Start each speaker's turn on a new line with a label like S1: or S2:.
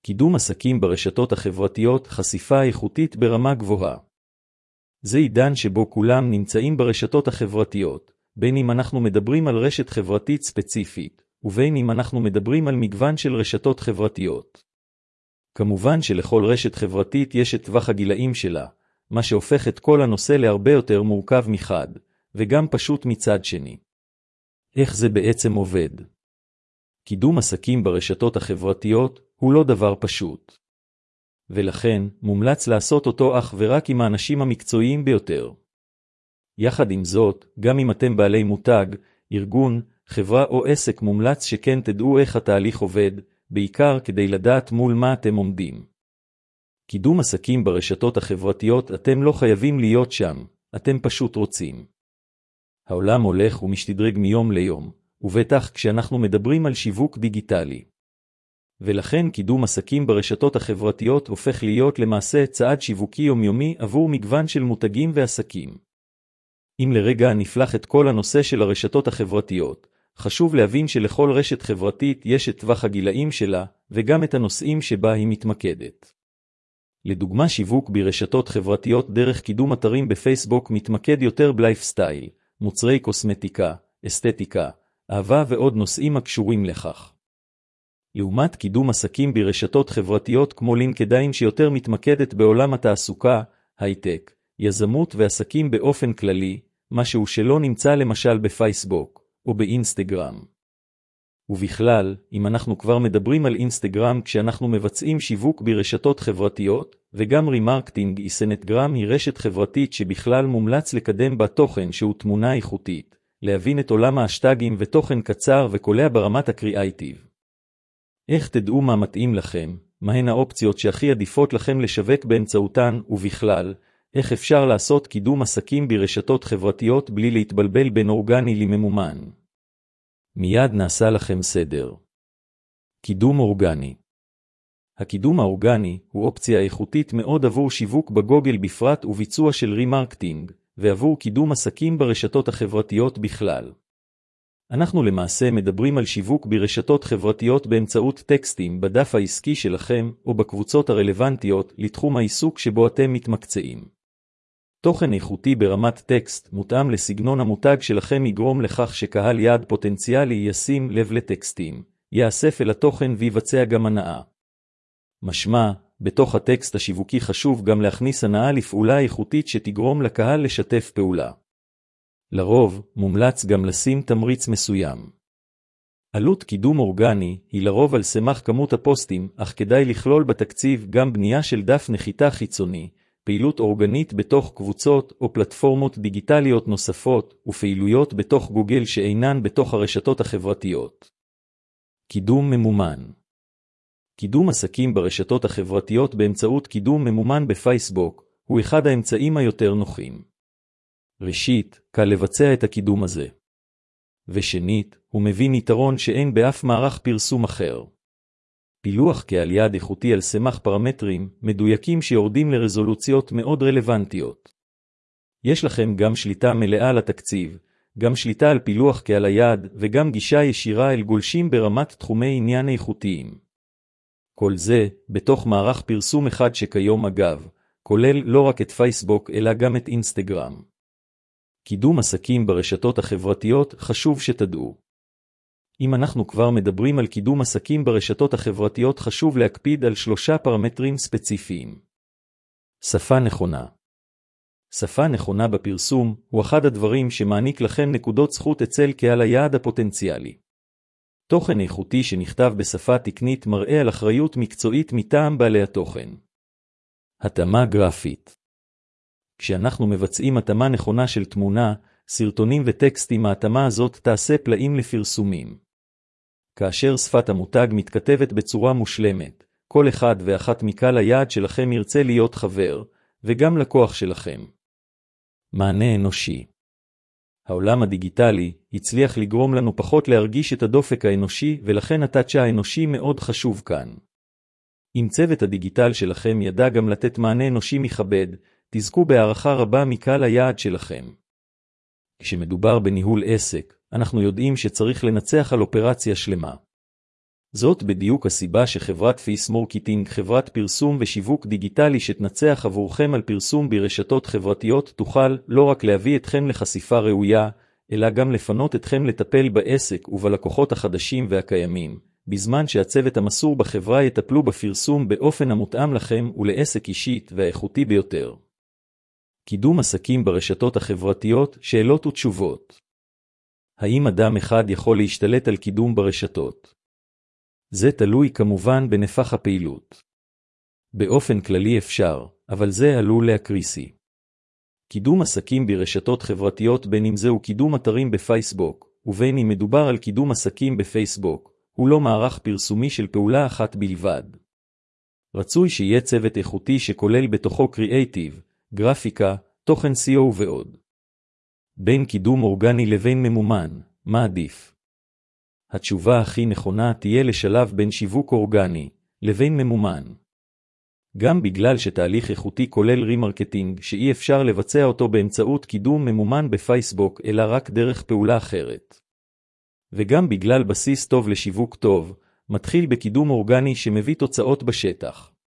S1: קידום עסקים ברשתות החברתיות, חשיפה איכותית ברמה גבוהה. זה עידן שבו כולם נמצאים ברשתות החברתיות, בין אם אנחנו מדברים על רשת חברתית ספציפית, ובין אם אנחנו מדברים על מגוון של רשתות חברתיות. כמובן שלכל רשת חברתית יש את טווח הגילאים שלה, מה שהופך את כל הנושא להרבה יותר מורכב מחד, וגם פשוט מצד שני. איך זה בעצם עובד? קידום עסקים ברשתות החברתיות הוא לא דבר פשוט. ולכן מומלץ לעשות אותו אך ורק עם האנשים המקצועיים ביותר. יחד עם זאת, גם אם אתם בעלי מותג, ארגון, חברה או עסק, מומלץ שכן תדעו איך התהליך עובד, בעיקר כדי לדעת מול מה אתם עומדים. קידום עסקים ברשתות החברתיות, אתם לא חייבים להיות שם, אתם פשוט רוצים. העולם הולך ומשתדרג מיום ליום, ובטח כשאנחנו מדברים על שיווק דיגיטלי. ולכן קידום עסקים ברשתות החברתיות הופך להיות למעשה צעד שיווקי יומיומי עבור מגוון של מותגים ועסקים. אם לרגע נפלח את כל הנושא של הרשתות החברתיות, חשוב להבין שלכל רשת חברתית יש את טווח הגילאים שלה, וגם את הנושאים שבה היא מתמקדת. לדוגמה, שיווק ברשתות חברתיות דרך קידום אתרים בפייסבוק מתמקד יותר בלייפסטייל, מוצרי קוסמטיקה, אסתטיקה, אהבה ועוד נושאים הקשורים לכך. לעומת קידום עסקים ברשתות חברתיות כמו לינקדאין שיותר מתמקדת בעולם התעסוקה, הייטק, יזמות ועסקים באופן כללי, משהו שלא נמצא למשל בפייסבוק או באינסטגרם. ובכלל, אם אנחנו כבר מדברים על אינסטגרם, כשאנחנו מבצעים שיווק ברשתות חברתיות, וגם רימרקטינג, אינסטגרם היא רשת חברתית שבכלל מומלץ לקדם בה תוכן שהוא תמונה איכותית, להבין את עולם האשטגים ותוכן קצר וקולע ברמת הקריאייטיב. איך תדעו מה מתאים לכם, מהן האופציות שהכי עדיפות לכם לשווק באמצעותן, ובכלל, איך אפשר לעשות קידום עסקים ברשתות חברתיות בלי להתבלבל בין אורגני לממומן. מיד נעשה לכם סדר. קידום אורגני. הקידום האורגני הוא אופציה איכותית מאוד עבור שיווק בגוגל בפרט וביצוע של רימרקטינג, ועבור קידום עסקים ברשתות החברתיות בכלל. אנחנו למעשה מדברים על שיווק ברשתות חברתיות באמצעות טקסטים בדף העסקי שלכם או בקבוצות הרלוונטיות לתחום העיסוק שבו אתם מתמקצעים. תוכן איכותי ברמת טקסט מותאם לסגנון המותג שלכם יגרום לכך שקהל יעד פוטנציאלי ישים לב לטקסטים, יאסף אל התוכן ויבצע גם הנאה. משמע, בתוך הטקסט השיווקי חשוב גם להכניס הנאה לפעולה איכותית שתגרום לקהל לשתף פעולה. לרוב, מומלץ גם לשים תמריץ מסוים. עלות קידום אורגני היא לרוב על סמך כמות הפוסטים, אך כדאי לכלול בתקציב גם בנייה של דף נחיתה חיצוני, פעילות אורגנית בתוך קבוצות או פלטפורמות דיגיטליות נוספות, ופעילויות בתוך גוגל שאינן בתוך הרשתות החברתיות. קידום ממומן. קידום עסקים ברשתות החברתיות באמצעות קידום ממומן בפייסבוק, הוא אחד האמצעים היותר נוחים. ראשית, קל לבצע את הקידום הזה. ושנית, הוא מבין יתרון שאין באף מערך פרסום אחר. פילוח קהל יעד איכותי על סמך פרמטרים מדויקים שיורדים לרזולוציות מאוד רלוונטיות. יש לכם גם שליטה מלאה על התקציב, גם שליטה על פילוח קהל היעד וגם גישה ישירה אל גולשים ברמת תחומי עניין איכותיים. כל זה בתוך מערך פרסום אחד שכיום אגב, כולל לא רק את פייסבוק אלא גם את אינסטגרם. קידום עסקים ברשתות החברתיות חשוב שתדעו. אם אנחנו כבר מדברים על קידום עסקים ברשתות החברתיות חשוב להקפיד על 3 פרמטרים ספציפיים. שפה נכונה. שפה נכונה בפרסום הוא אחד הדברים שמעניק לכם נקודות זכות אצל קהל היעד הפוטנציאלי. תוכן איכותי שנכתב בשפה תקנית מראה על אחריות מקצועית מטעם בעלי התוכן. התאמה גרפית. כשאנחנו מבצעים התאמה נכונה של תמונה, סרטונים וטקסטים, ההתאמה הזאת תעשה פלאים לפרסומים. כאשר שפת המותג מתכתבת בצורה מושלמת, כל אחד ואחת מקהל היעד שלכם ירצה להיות חבר, וגם לקוח שלכם. מענה אנושי. העולם הדיגיטלי הצליח לגרום לנו פחות להרגיש את הדופק האנושי, ולכן הטאץ' האנושי מאוד חשוב כאן. אם צוות הדיגיטל שלכם ידע גם לתת מענה אנושי מכבד, תזכו בהערכה רבה מקהל היעד שלכם. כשמדובר בניהול עסק, אנחנו יודעים שצריך לנצח על אופרציה שלמה. זאת בדיוק הסיבה שחברת פייסמרקטינג, חברת פרסום ושיווק דיגיטלי שתנצח עבורכם על פרסום ברשתות חברתיות, תוכל לא רק להביא אתכם לחשיפה ראויה, אלא גם לפנות אתכם לטפל בעסק ובלקוחות החדשים והקיימים, בזמן שהצוות המסור בחברה יטפלו בפרסום באופן המותאם לכם ולעסק אישית והאיכותי ביותר. קידום עסקים ברשתות החברתיות, שאלות ותשובות. האם אדם אחד יכול להשתלט על קידום ברשתות? זה תלוי כמובן בנפח הפעילות. באופן כללי אפשר, אבל זה עלול להקריסי. קידום עסקים ברשתות חברתיות, בין אם זהו קידום אתרים בפייסבוק, ובין אם מדובר על קידום עסקים בפייסבוק, הוא לא מערך פרסומי של פעולה אחת בלבד. רצוי שיהיה צוות איכותי שכולל בתוכו קריאייטיב, גרפיקה, תוכן SEO ועוד. בין קידום אורגני לבין ממומן, מה עדיף? התשובה הכי נכונה תהיה לשלב בין שיווק אורגני לבין ממומן. גם בגלל שתהליך איכותי כולל רימרקטינג שאי אפשר לבצע אותו באמצעות קידום ממומן בפייסבוק אלא רק דרך פעולה אחרת. וגם בגלל בסיס טוב לשיווק טוב, מתחיל בקידום אורגני שמביא תוצאות בשטח.